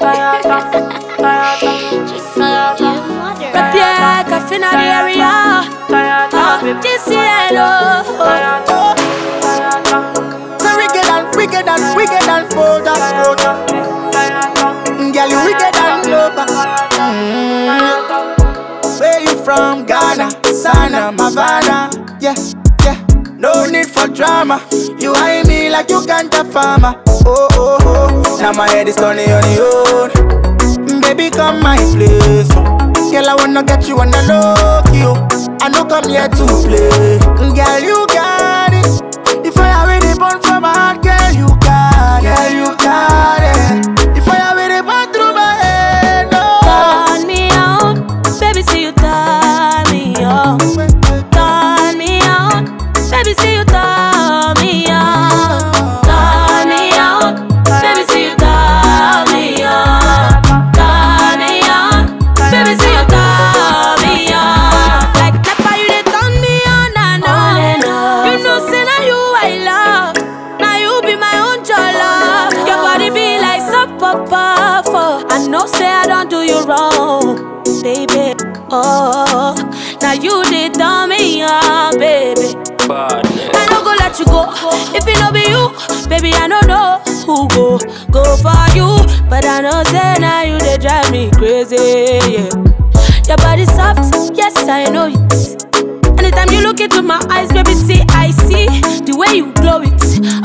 Repier, coffee in the area. GCL. So wicked and bold and girl, you wicked and lover. Where you from? Ghana, Sana, Havana. Yeah, yeah. No need for drama. You eye me like you can't a farmer. Oh, oh, oh. Now my head is turning on your own. Baby, come my place. Girl, I wanna get you on the low key. I know come here to play. Girl, you got it. If I already born from my heart, girl, you got it. Girl, you got it. If I already born through my head, no. Turn me on, baby, see you turn me on. Turn me on, baby, see you turn me on. Turn me on, baby, see you turn me on. Turn me on, baby, see you turn me on. Like Nepa, you dey turn me on and on. You know, say now you I love. Now you be my own jollof. Your body be like soap opera. I know say I don't do you wrong, baby. Oh, now you did turn me on, baby. I don't go let you go. If it no be you, baby, I don't know who go for you. But I know say now you they drive me crazy. Yeah. Your body soft, yes I know it. Anytime you look into my eyes, baby, see I see the way you glow it.